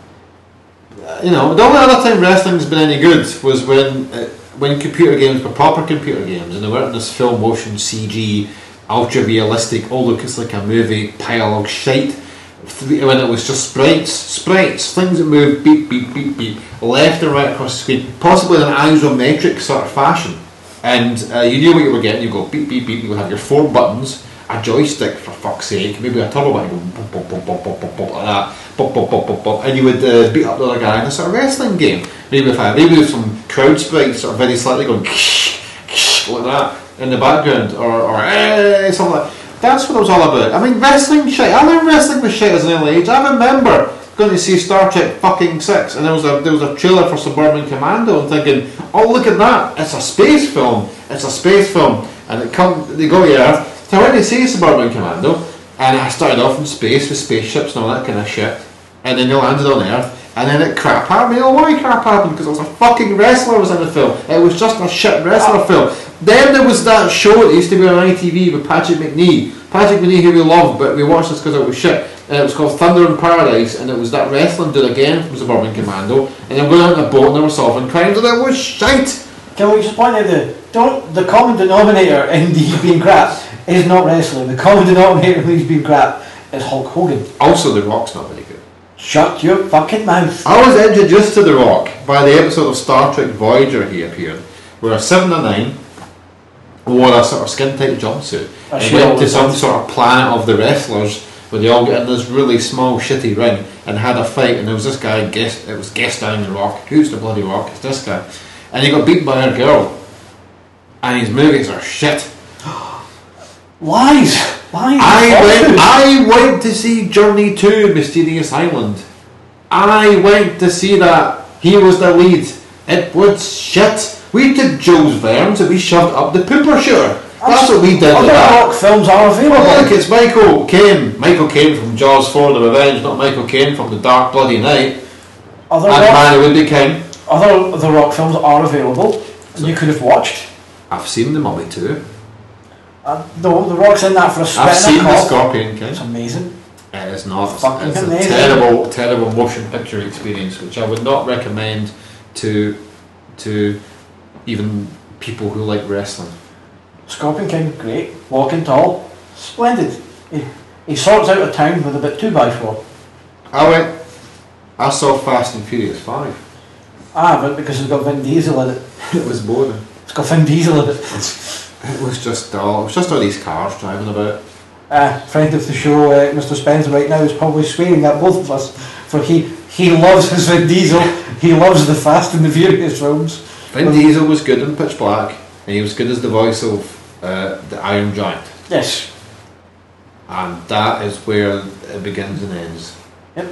You know, the only other time wrestling's been any good was when uh, when computer games were proper computer games and they weren't this full motion C G, ultra realistic, oh look it's like a movie pile of shite. When it was just sprites, sprites, things that move beep beep beep beep left and right across the screen, possibly in an isometric sort of fashion. And uh, you knew what you were getting. You go beep beep beep. You would have your four buttons, a joystick for fuck's sake, maybe a turbo button, go pop pop pop pop pop pop like that. Pop, pop, pop, pop, pop, and you would uh, beat up the other guy in a sort of wrestling game. Maybe with a, maybe with some crowd sprites sort of very slightly going like that in the background, or or eh, something like that. That's what it was all about. I mean, wrestling shit. I learned wrestling was shit as an early age. I remember going to see Star Trek fucking six, and there was a there was a trailer for Suburban Commando, and thinking, oh look at that, it's a space film. It's a space film, and it come they go to Earth. So I went to see Suburban Commando. And I started off in space with spaceships and all that kind of shit. And then they landed on Earth. And then it crap happened. You know why crap happened? Because it was a fucking wrestler was in the film. It was just a shit wrestler film. Then there was that show that used to be on I T V with Patrick McNee. Patrick McNee, who we love, but we watched this because it was shit. And it was called Thunder in Paradise. And it was that wrestling dude again from Suburban Commando. And they went out on a boat and they were solving crimes. And it was shite. Can we just point out the don't the common denominator in these being crap is not wrestling. The common denominator in these being crap is Hulk Hogan. Also, The Rock's not very good. Shut your fucking mouth. I was introduced to The Rock by the episode of Star Trek Voyager he appeared, where a seven of nine wore a sort of skin-tight jumpsuit I and sure went to was some that. sort of planet of the wrestlers where they all get in this really small, shitty ring and had a fight, and there was this guy, guest, it was guest down The Rock. Who's the bloody Rock? It's this guy. And he got beaten by a girl. And his movies are shit. Lies. Lies. I went, Falsehoods. I went to see Journey to Mysterious Island. I went to see that. He was the lead. It was shit. We took Jules Verne's and we shoved up the pooper shooter. That's what we did Other with that. Rock films are available. Oh, look, it's Michael Caine. Michael Caine from Jaws four, The Revenge, not Michael Caine from The Dark Bloody Night. Other And Rock, Man Who Would Be King. other The Rock films are available. And you could have watched. I've seen The Mummy too. Uh, no, The Rock's in that for a spin I've seen a The cop. Scorpion King. It's amazing. It is not. It's, Fucking it's a amazing. terrible, terrible motion picture experience, which I would not recommend to to even people who like wrestling. Scorpion King, great. Walking tall, splendid. He, he sorts out a town with a bit two by four. I went. I saw Fast and Furious Five. Ah, but because it's got Vin Diesel in it. It was boring. It's got Vin Diesel in it. It was just dull. It was just all these cars driving about. Uh, friend of the show, uh, Mister Spencer, right now is probably swearing at both of us, for he he loves his Vin Diesel. He loves the Fast and the Furious films. Vin Diesel was good in Pitch Black, and he was good as the voice of uh, the Iron Giant. Yes. And that is where it begins and ends. Yep.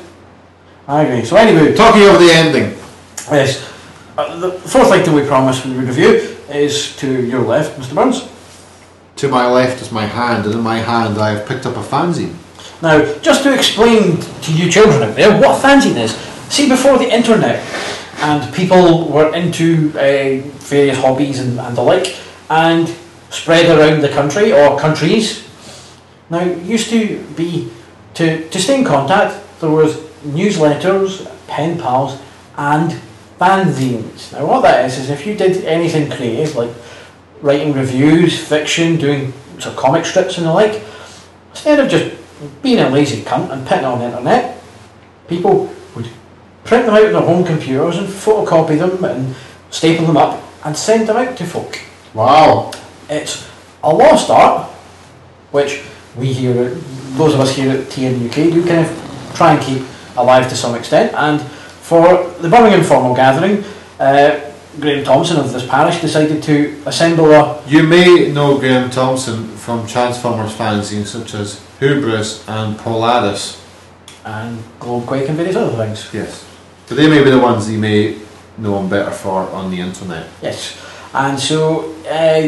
I agree. So anyway, Talking of the ending. yes. Uh, the fourth item we promised we would review is to your left, Mister Burns. To my left is my hand, and in my hand I have picked up a fanzine. Now, just to explain to you children out there what fanzine is. See, before the internet, and people were into uh, various hobbies and, and the like, and spread around the country or countries. Now, it used to be to to stay in contact. There was newsletters, pen pals, and fanzines. Now, what that is is if you did anything creative, like writing reviews, fiction, doing sort of comic strips and the like, instead of just being a lazy cunt and putting it on the internet, people would print them out on their home computers and photocopy them and staple them up and send them out to folk. Wow. It's a lost art, which we here, those of us here at T N U K, do kind of try and keep alive to some extent. And for the Birmingham Formal Gathering, uh, Graham Thompson of this parish decided to assemble a... You may know Graham Thompson from Transformers fanzines such as Hubris and Polaris. and Globequake and various other things. Yes. So they may be the ones you may know him better for on the internet. Yes. And so uh,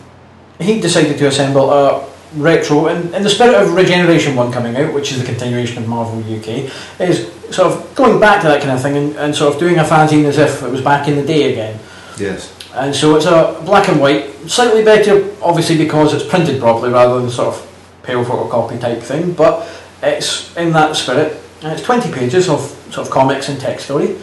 he decided to assemble a retro, in, in the spirit of Regeneration one coming out, which is the continuation of Marvel U K, is sort of going back to that kind of thing and, and sort of doing a fanzine as if it was back in the day again. Yes. And so it's a black and white, slightly better obviously because it's printed properly rather than sort of pale photocopy type thing, but it's in that spirit, and it's twenty pages of sort of comics and text story.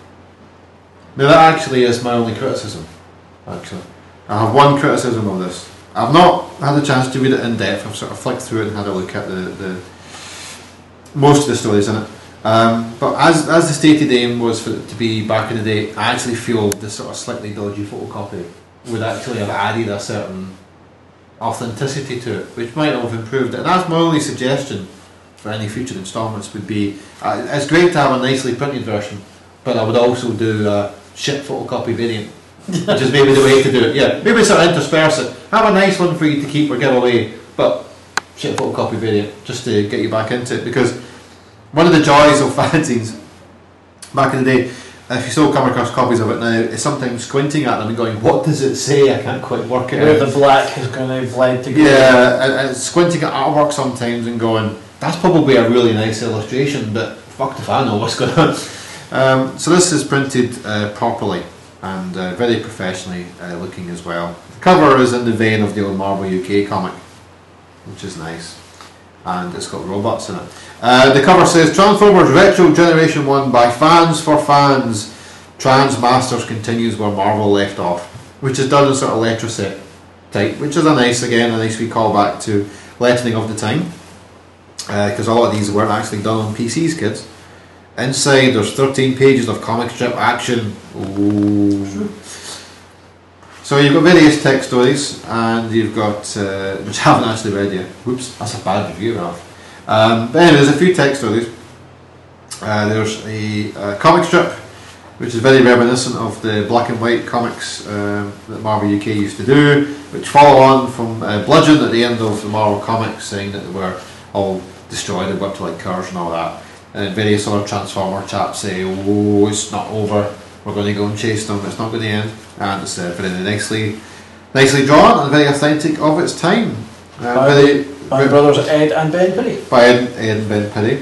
Now that actually is my only criticism, actually. I have one criticism of this. I've not had a chance to read it in depth. I've sort of flicked through it and had a look at the, the most of the stories in it. Um, but as as the stated aim was for it to be back in the day, I actually feel the sort of slightly dodgy photocopy would actually have added a certain authenticity to it, which might have improved it. And that's my only suggestion for any future instalments would be, uh, it's great to have a nicely printed version, but I would also do a shit photocopy variant, which is maybe the way to do it. Yeah, maybe sort of intersperse it. Have a nice one for you to keep or give away, but shit photocopy variant, just to get you back into it. Because one of the joys of fanzines back in the day, if you still come across copies of it now, is sometimes squinting at them and going, what does it say? I can't quite work it Where out. the black is going to blend together. Yeah, and, and squinting at artwork sometimes and going, that's probably a really nice illustration, but fucked if I know what's going on. Um, so this is printed uh, properly and uh, very professionally uh, looking as well. The cover is in the vein of the old Marvel U K comic, which is nice, and it's got robots in it. Uh, the cover says Transformers Retro Generation one by fans for fans. Transmasters continues where Marvel left off, which is done in sort of letraset type, which is a nice, again, a nice wee callback to letting of the time, because uh, a lot of these weren't actually done on P Cs, kids. Inside there's thirteen pages of comic strip action. Ooh. So you've got various text stories, and you've got, uh, which I haven't actually read yet. Whoops, that's a bad review, Ralph. Um, but anyway, there's a few text stories. Uh, there's a, a comic strip, which is very reminiscent of the black and white comics um, that Marvel U K used to do, which follow on from uh, Bludgeon at the end of the Marvel comics, saying that they were all destroyed and whipped like cars and all that. And various other Transformer chaps say, oh, it's not over, we're going to go and chase them, it's not going to end. And it's uh, very nicely nicely drawn and very authentic of its time. Uh, by, very, by very, brothers Ed and Ben Piddy. By Ed, Ed and Ben Piddy.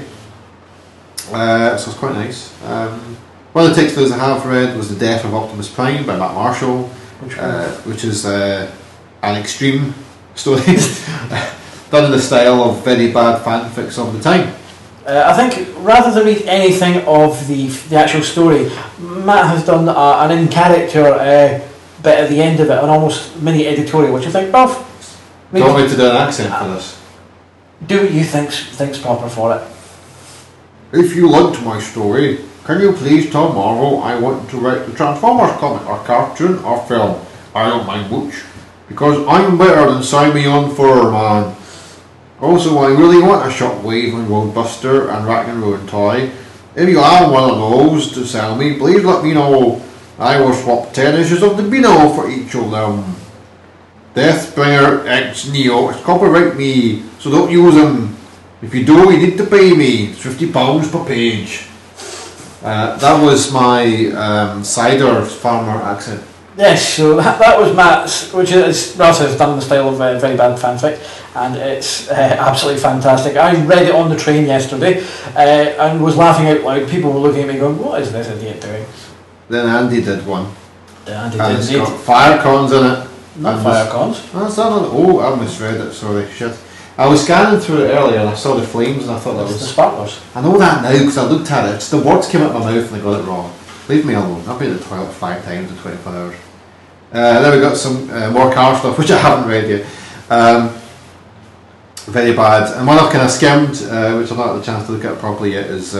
Uh, so it's quite nice. Um, one of the text stories I have read was The Death of Optimus Prime by Matt Marshall, which, uh, which is uh, an extreme story done in the style of very bad fanfics of the time. Uh, I think rather than read anything of the the actual story, Matt has done uh, an in-character uh, bit at the end of it, an almost mini editorial, which I think, Ralph, Do you want me to do an accent for this? Do what you think's, think's proper for it. If you liked my story, can you please tell Marvel I want to write the Transformers comic or cartoon or film? I don't mind which, because I'm better than Simeon Furman. Also, I really want a Shockwave and Roadbuster and Rack and Ruin toy. If you have one of those to sell me, please let me know. I will swap ten issues of the Beano for each of them. Deathbringer X Neo is copyright me, so don't use them. If you do, you need to pay me. It's fifty pounds per page. Uh, that was my um, cider farmer accent. Yes, so that, that was Matt's, which is Ralph has done in the style of uh, very bad fanfic, and it's uh, absolutely fantastic. I read it on the train yesterday uh, and was laughing out loud. People were looking at me going, what is this idiot doing? Then Andy did one. Yeah, Andy and did it's indeed. got Firecons in it. Not And Firecons. Oh, that's not an, oh, I misread it, sorry, shit. I was scanning through it earlier and I saw the flames and I thought that It's was... the sparklers. I know that now because I looked at it. It's the words came out my mouth and I got it wrong. Leave me alone. I've been to the toilet five times in twenty-four hours. Uh, then we got some uh, more car stuff which I haven't read yet. Um, very bad. And one I've kind of skimmed, uh, which I've not had the chance to look at properly yet, is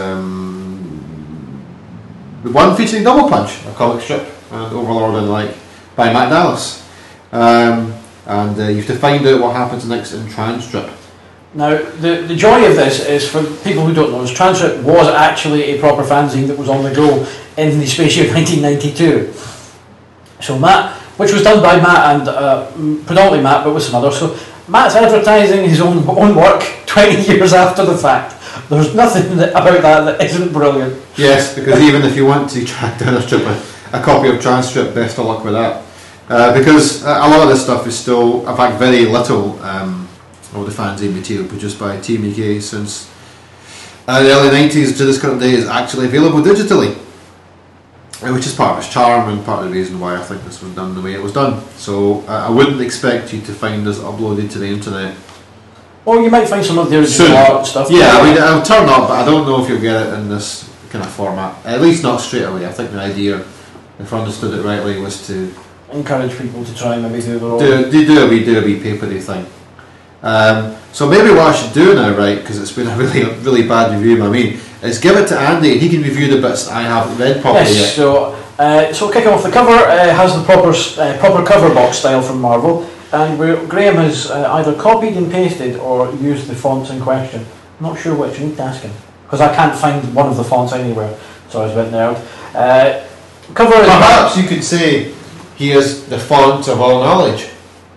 um, the one featuring Double Punch, a comic strip, and Overlord and like by Matt Dallas. Um, and uh, you have to find out what happens next in Transstrip. Now, the, the joy of this is, for people who don't know, is Transstrip was actually a proper fanzine that was on the go in the space year nineteen ninety-two. So Matt, which was done by Matt and uh, predominantly Matt, but with some others. So Matt's advertising his own own work twenty years after the fact. There's nothing that, about that that isn't brilliant. Yes, because even if you want to track down a strip, a, a copy of Transstrip, best of luck with that. Uh, because uh, a lot of this stuff is still, in fact, very little um, of the fanzine material produced by Team E K since uh, the early nineties to this current day is actually available digitally, uh, which is part of its charm and part of the reason why I think this was done the way it was done. So uh, I wouldn't expect you to find this uploaded to the internet. Well, you might find some of the original Soon. art and stuff. Yeah, I mean, it'll turn up, but I don't know if you'll get it in this kind of format. At least not straight away. I think the idea, if I understood it rightly, was to encourage people to try and maybe do their own. do, do, do a wee do a wee papery thing. Um, so maybe what I should do now, right, because it's been a really really bad review by me, is give it to Andy and he can review the bits I haven't read properly Yes, yet. so uh, so kicking off the cover uh, has the proper uh, proper cover box style from Marvel, and where Graham has uh, either copied and pasted or used the fonts in question. I'm not sure which. I need to ask him because I can't find one of the fonts anywhere. So I was a bit nerd. Uh, cover is Perhaps you could say he is the font of all knowledge.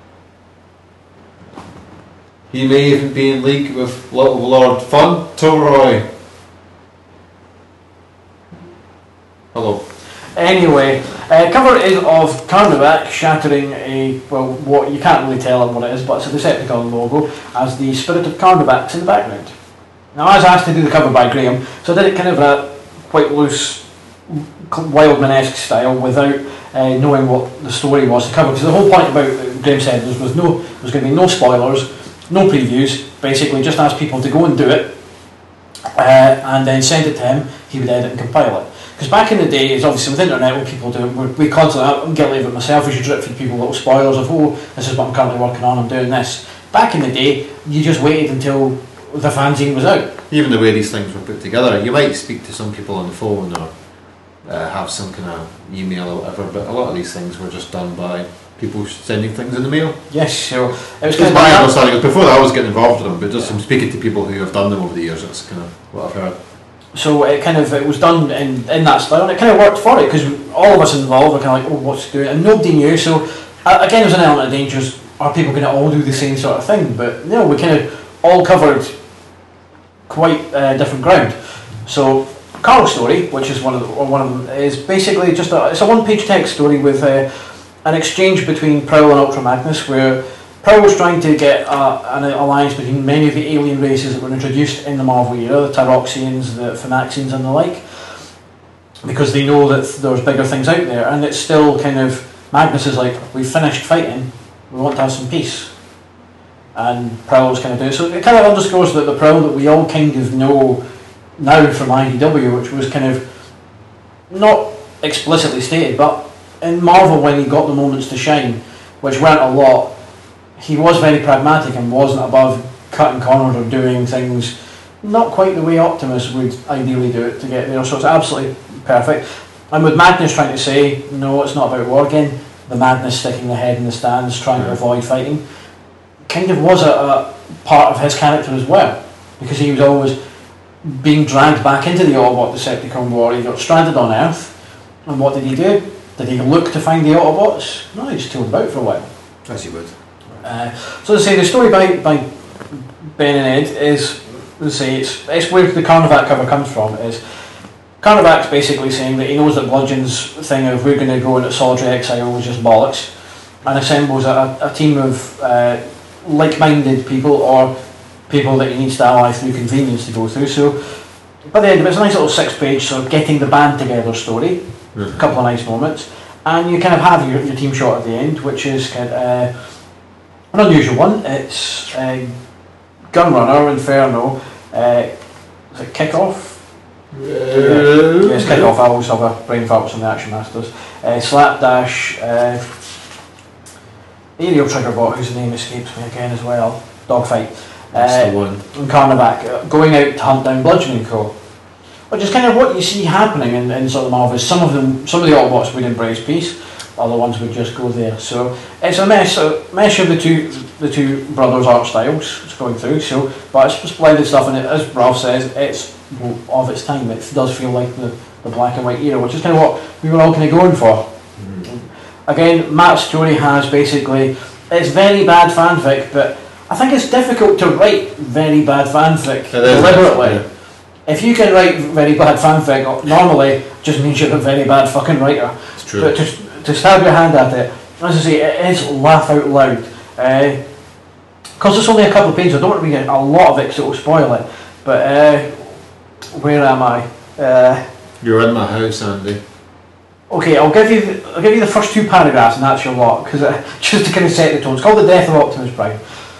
He may even be in league with Little Lord Fauntleroy. Hello. Anyway, uh, cover is of Carnivac shattering a, well, what you can't really tell him what it is, but it's a Decepticon logo as the spirit of Carnivac's in the background. Now, I was asked to do the cover by Graham, so I did it kind of a quite loose, Wildman-esque style without uh, knowing what the story was to cover. Because the whole point about uh, Graham said was, was no, there was going to be no spoilers, no previews. Basically, just ask people to go and do it, uh, and then send it to him. He would edit and compile it. Because back in the day, it's obviously with the internet, when people do it, we constantly, I'm guilty of it myself, we should drip feed people little spoilers of, oh, this is what I'm currently working on, I'm doing this. Back in the day, you just waited until the fanzine was out. even the way these things were put together, you might speak to some people on the phone or uh, have some kind of email or whatever, but a lot of these things were just done by people sending things in the mail. Yes, so it was It's kind of my like understanding. Before that, I was getting involved with them, but just from speaking to people who have done them over the years, that's kind of what I've heard. So it kind of it was done in, in that style, and it kind of worked for it because all of us involved were kind of like, oh, what's it doing? And nobody knew. So uh, again, there's an element of dangers. Are people going to all do the same sort of thing? But no, we kind of all covered quite uh, different ground. So Carl's story, which is one of the, one of them, is basically just a, it's a one-page text story with uh, an exchange between Prowl and Ultra Magnus, where Prowl was trying to get uh, an alliance between many of the alien races that were introduced in the Marvel era, the Tyroxians, the Phonaxians and the like, because they know that there's bigger things out there, and it's still kind of, Magnus is like, we've finished fighting, we want to have some peace. And Prowl's kind of doing it. So it kind of underscores that the Prowl that we all kind of know now from I D W, which was kind of not explicitly stated, but in Marvel when he got the moments to shine, which weren't a lot, he was very pragmatic and wasn't above cutting corners or doing things not quite the way Optimus would ideally do it to get there. So it's absolutely perfect. And with Magnus trying to say, no, it's not about war again, the Madness sticking the head in the stands, trying to avoid fighting, kind of was a, a part of his character as well, because he was always being dragged back into the Autobot Decepticon war. He got stranded on Earth, and what did he do? Did he look to find the Autobots? No, he just tooled about for a while. As you would. Uh, so to say, the story by, by Ben and Ed is, let's say, it's, it's where the Carnivac cover comes from. Is Carnivac's basically saying that he knows that Bludgeon's thing of we're going to go into solitary exile was just bollocks, and assembles a, a team of uh, like-minded people or people that he needs to ally through convenience to go through. So by the end of it, it's a nice little six-page sort of getting the band together story, mm-hmm. a couple of nice moments, and you kind of have your, your team shot at the end, which is kind of, uh, an unusual one. It's uh, Gunrunner, Inferno, uh, is it Kickoff? Yeah. Yeah, it's Kickoff. I always have a brain fart on the Action Masters. Uh, Slapdash, uh, Aerial Triggerbot, whose name escapes me again as well, Dogfight, That's the one. and Carnivac, uh, going out to hunt down Bludgeon and Co. Which is kind of what you see happening in, in sort of Marvel. Some of them, some of the Autobots would embrace peace, other ones would just go there. So it's a mess, a mesh of the two, the two brothers' art styles. It's going through. So, but it's splendid stuff, and it, as Ralph says, it's of its time. It does feel like the, the black and white era, which is kind of what we were all kind of going for. Mm-hmm. Again, Matt's story has basically, it's very bad fanfic, but I think it's difficult to write very bad fanfic deliberately. Yeah. If you can write very bad fanfic, normally it just means you're a very bad fucking writer. It's true. But to, to stab your hand at it, as I say, it is laugh out loud. Because uh, it's only a couple of pages, I don't want to read a lot of it because it will spoil it. But uh, where am I? Uh, You're in my house, Andy. Okay, I'll give you the, I'll give you the first two paragraphs, and that's your lot, because uh, just to kind of set the tone. It's called The Death of Optimus Prime,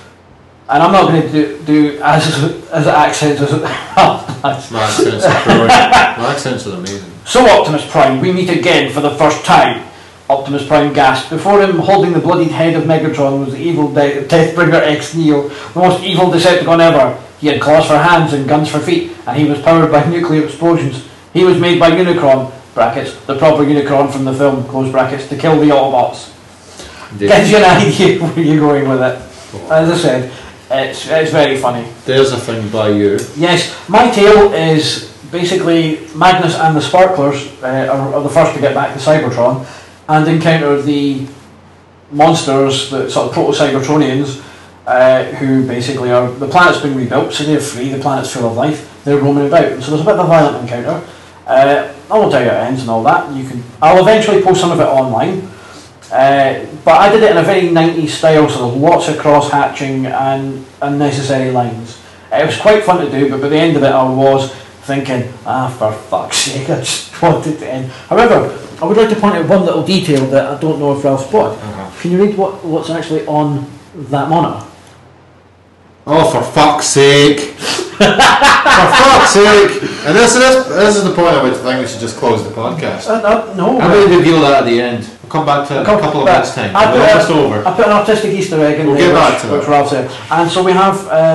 and I'm not going to do, do as as accents as my accents are growing. My accents are amazing. So Optimus Prime, we meet again for the first time. Optimus Prime gasped. Before him, holding the bloodied head of Megatron, was the evil de Deathbringer X Neo, the most evil Decepticon ever. He had claws for hands and guns for feet, and he was powered by nuclear explosions. He was made by Unicron, brackets, the proper Unicron from the film, close brackets, to kill the Autobots. Indeed. Gives you an idea where you're going with it. Oh. As I said, it's, it's very funny. There's a thing by you. Yes, my tale is basically Magnus and the Sparklers uh, are, are the first to get back to Cybertron and encounter the monsters, the sort of proto-Cybertronians, uh, who basically are, the planet's been rebuilt, so they're free, the planet's full of life, they're roaming about, and so there's a bit of a violent encounter. Uh, I won't tell you how it ends and all that. You can. I'll eventually post some of it online, uh, but I did it in a very nineties style, so there's lots of cross-hatching and unnecessary lines. It was quite fun to do, but by the end of it I was thinking, ah, for fuck's sake, I just wanted to end. However, I would like to point out one little detail that I don't know if Ralph spotted. Uh-huh. Can you read what, what's actually on that monitor? Oh, for fuck's sake! For fuck's sake! And this, this, this is the point at which I think we should just close the podcast. Uh, uh, no. I'm going to reveal that at the end. We'll come back to it in a couple of minutes' time. I we're almost over. I put an artistic Easter egg in we'll there, get back which, to which Ralph said. And so we have uh,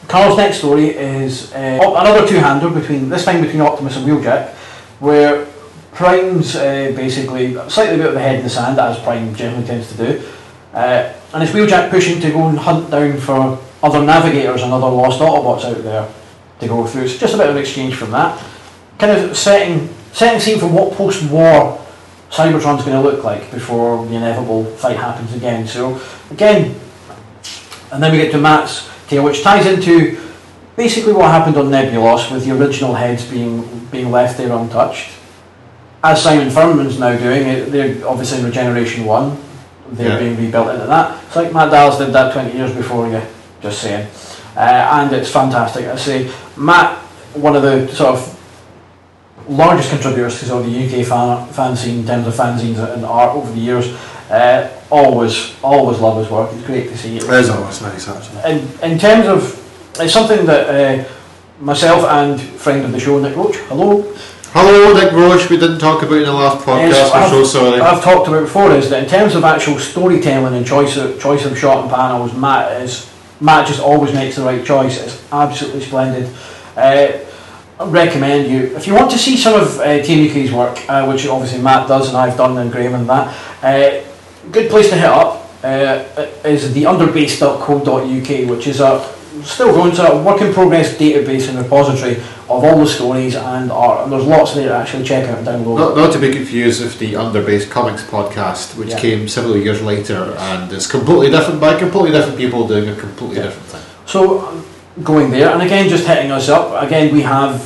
Carl's next story is uh, another two-hander between this time between Optimus and Wheeljack, where Prime's uh, basically slightly a bit of the head in the sand, as Prime generally tends to do, uh, and it's Wheeljack pushing to go and hunt down for other navigators and other lost Autobots out there to go through. It's just a bit of an exchange from that, kind of setting setting scene for what post-war Cybertron's going to look like before the inevitable fight happens again. So again, and then we get to Matt's tale, which ties into basically what happened on Nebulos, with the original heads being being left there untouched. As Simon Furman's now doing it, they're obviously in Regeneration One. They're Yeah. being rebuilt into that. It's like Matt Dallas did that twenty years before you. Just saying, uh, and it's fantastic. I say Matt, one of the sort of largest contributors to sort of the U K fan, fan scene in terms of fanzines and art over the years. Uh, always, always love his work. It's great to see it. It is always nice, actually. In, in terms of, it's something that uh, myself and friend of the show, Nick Roach, hello. Hello, Nick Roche. We didn't talk about in the last podcast. Yes, We're I've- so sorry. I've talked about before is that in terms of actual storytelling and choice of choice of shot and panels, Matt is Matt just always makes the right choice. It's absolutely splendid. Uh, I recommend you, if you want to see some of uh, T M U K's work, uh, which obviously Matt does and I've done and Graham and that, uh, good place to hit up uh, is the underbase dot co dot U K, which is a still going to a work in progress database and repository of all the stories and art, and there's lots there to actually check out and download. Not, not to be confused with the Underbase Comics podcast, which Yeah. came several years later and is completely different by completely different people doing a completely Yeah. different thing. So, um, going there, and again, just hitting us up, again, we have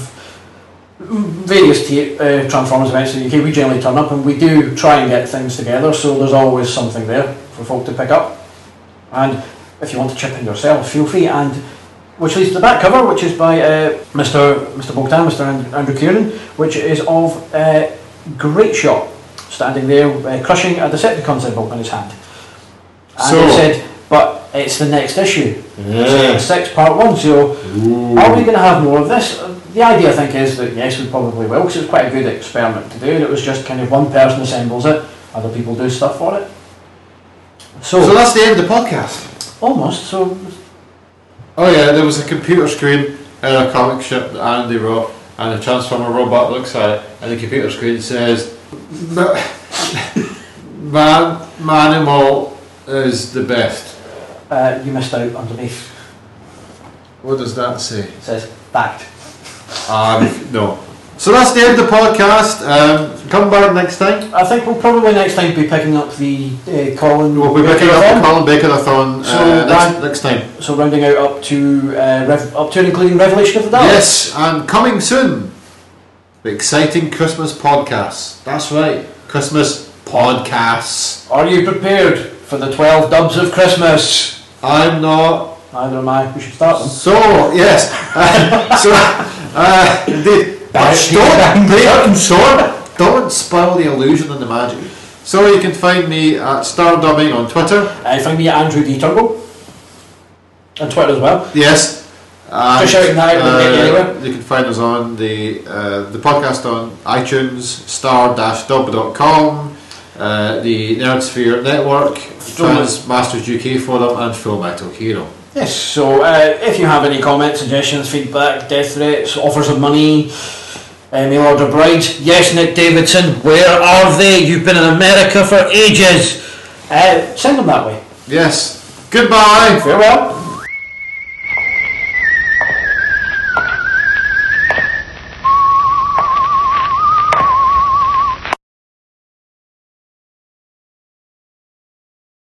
various t- uh, Transformers events in the U K. We generally turn up and we do try and get things together, so there's always something there for folk to pick up. And if you want to chip in yourself, feel free. And which leads to the back cover, which is by uh, Mister Mister Bogdan, Mister And- Andrew Kieran, which is of uh, Great Shot, standing there uh, crushing a Decepticon symbol in his hand. And So- it said, but it's the next issue. Yeah. Six part one, so are we going to have more of this? Uh, The idea, I think, is that yes, we probably will, because it's quite a good experiment to do, and it was just kind of one person assembles it, other people do stuff for it. So, So that's the end of the podcast. almost, so Oh yeah, there was a computer screen in a comic strip that Andy wrote, and a Transformer robot looks at it, and the computer screen says, "Ma- Man, Manimal is the best." uh, you missed out underneath. What does that say? It says, fact. Um, no. So that's the end of the podcast. Um, come back next time. I think we'll probably next time be picking up the uh, Colin. We'll be picking up the Baker-a-thon. Colin Baker-a-thon So uh, that- next, next time. So rounding out up to uh, Rev- up to and including Revelation of the Daleks. Yes, and coming soon, the exciting Christmas podcasts. That's right, Christmas podcasts. Are you prepared for the twelve dubs of Christmas? I'm not. Neither am I. We should start them. So yes, uh, so uh, indeed. Back Shh, to don't, the don't, don't, don't spoil the illusion and the magic. So you can find me at Stardubbing on Twitter. Uh, find me at Andrew D Turbo on Twitter as well. Yes. And, Just shouting that out, we'll get you anywhere. you can find us on the uh, the podcast on iTunes, star dash dub dot com, uh, the Nerdsphere Network, Trans Masters U K Forum, and Full Metal Hero. Yes. So uh, if you have any comments, suggestions, feedback, death threats, offers of money, uh, mail order brides, yes, Nick Davidson, where are they? You've been in America for ages. Uh, send them that way. Yes. Goodbye. Farewell.